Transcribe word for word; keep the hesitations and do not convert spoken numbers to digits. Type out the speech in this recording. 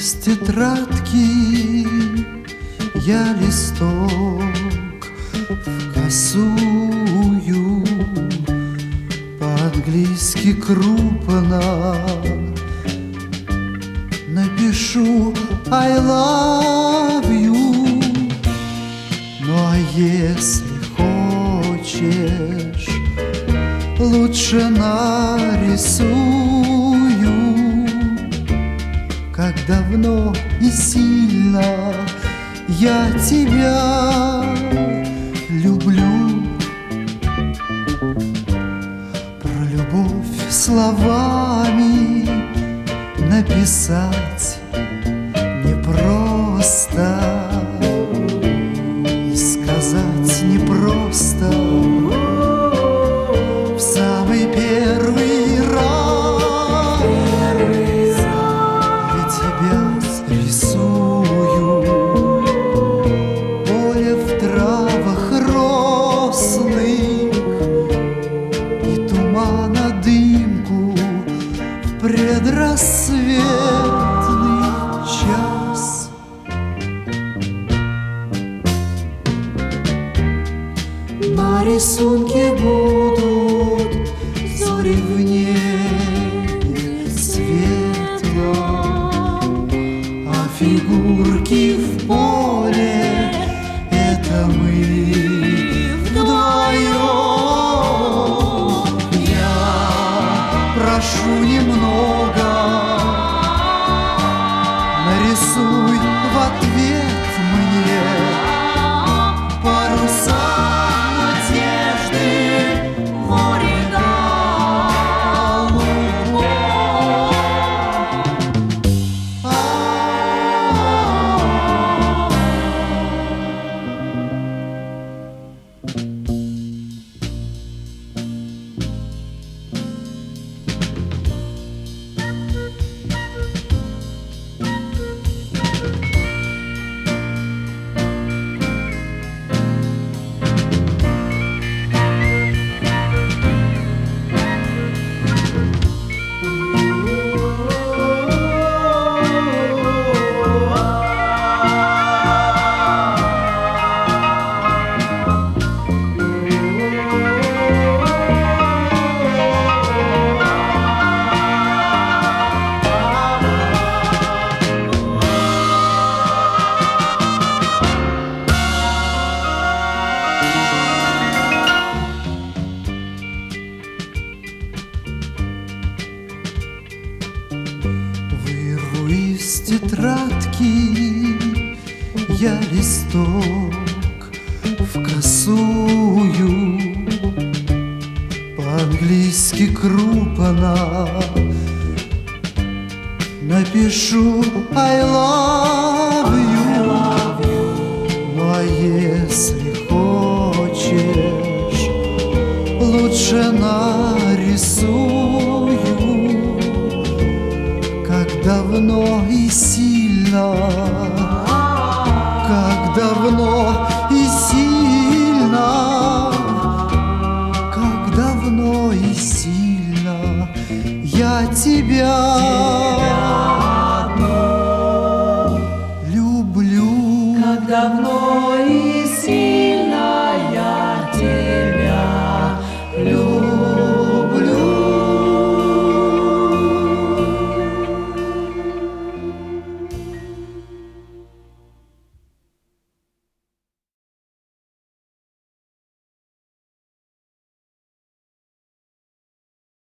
из тетрадки я листок в косую по-английски крупно напишу I love you. Ну а если хочешь, лучше нарисую, как давно и сильно я тебя люблю. Про любовь словами написать непросто, и сказать непросто. В самый первый раз я тебя рисую. Поле в травах рослых и тумана дымку в предрассветный час. На рисунке будут зори в небе светло, а фигурки в поле — это мы вдвоем. Я прошу немного, нарисуй в ответ мне паруса надежды, море голубое. Вырву из тетрадки я листок в косую, по-английски крупно напишу I love you. Ну а если хочешь, лучше нарисую, как давно и сильно, как давно и сильно, как давно и сильно я тебя люблю. Как давно и сильно я тебя